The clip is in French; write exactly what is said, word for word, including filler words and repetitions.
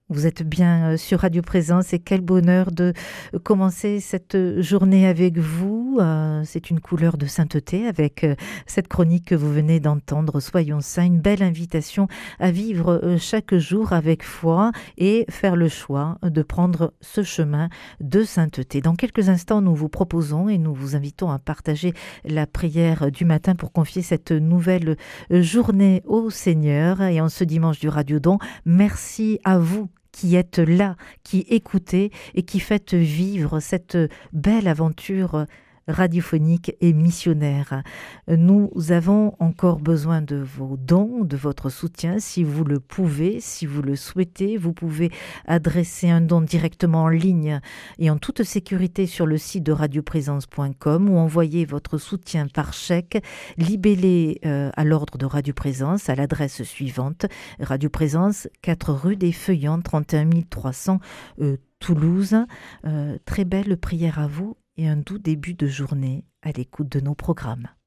Vous êtes bien euh, sur Radio Présence et quel bonheur de euh, commencer cette euh, journée avec vous. Euh, c'est une couleur de sainteté avec euh, cette chronique que vous venez d'entendre. Soyons saints, une belle invitation à vivre euh, chaque jour avec foi et faire le choix de prendre ce chemin de sainteté. Dans quelques instants, nous vous proposons et nous vous invitons à partager la prière du matin pour confier cette nouvelle euh, journée au Seigneur. Et en ce dimanche du Radiodon, merci à vous qui êtes là, qui écoutez et qui faites vivre cette belle aventure radiophonique et missionnaire. Nous avons encore besoin de vos dons, de votre soutien. Si vous le pouvez, si vous le souhaitez, vous pouvez adresser un don directement en ligne et en toute sécurité sur le site de radioprésence point com ou envoyer votre soutien par chèque libellé euh, à l'ordre de Radio Présence à l'adresse suivante: Radio Présence, quatre rue des Feuillants, trente et un mille trois cents euh, Toulouse. Euh, très belle prière à vous et un doux début de journée à l'écoute de nos programmes.